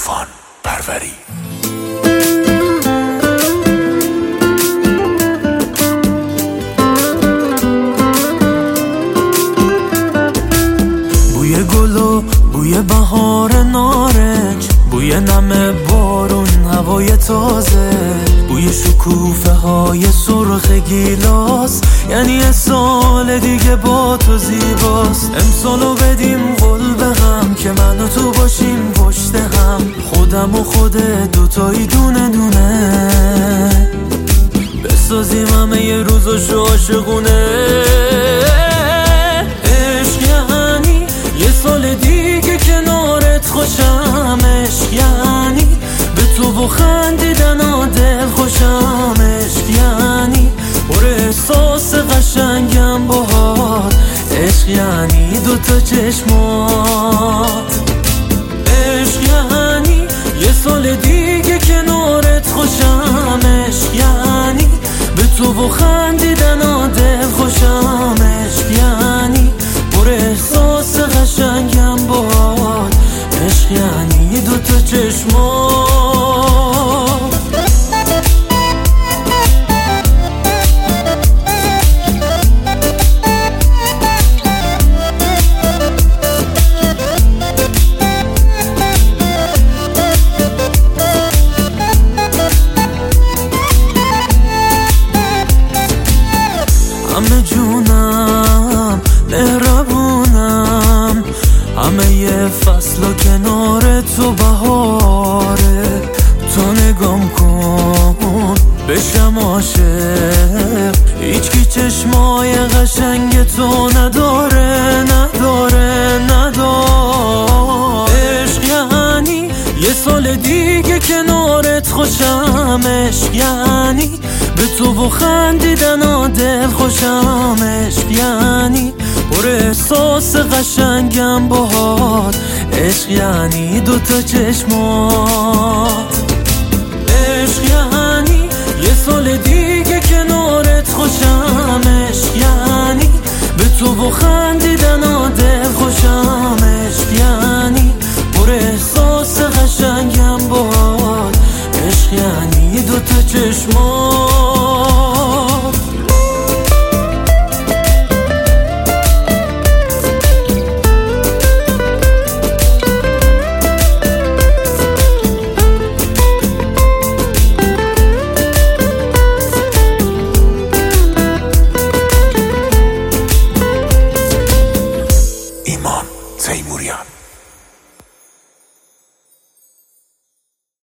طوفان پروری. بوی گل و بوی بهار نارنج، بوی نم بارون، هوای تازه، بوی شکوفه های سرخ گیلاس، یعنی یه سال دیگه با تو زیباست. امسالو بدیم قول به هم که من و تو باشیم پشت هم، خودم و خودت دوتایی دونه دونه، بسازیم همه یه روزاشو عاشقونه. عشق یعنی یه سال دیگه کنارت خوشم، عشق یعنی به تو و خندیدن دل خوشم، عشق یعنی پر احساس قشنگم باهات، عشق یعنی دوتا چشمات. عشق یعنی یه سال دیگه کنارت خوشم، عشق یعنی به تو و خندیدن دل خوشم، عشق یعنی پر احساس قشنگم باهات، عشق یعنی دوتا چشمات. همه جونم مهربونم، همه یه فصل و کنار تو بهاره، تو نگام کن بشم عاشق، هیچکی چشمای قشنگ تو نداره نداره نداره. عشق یعنی یه سال دیگه کنارت خوشم، عشق یعنی به تو و خندیدن دل خوشم، عشق یعنی پر احساس قشنگم باهات، عشق یعنی دوتا چشمات. عشق یعنی یه سال دیگه کنارت خوشم، عشق یعنی به تو و خندیدن دل خوشم، عشق یعنی پر احساس قشنگم باهات، عشق یعنی دوتا چشمات.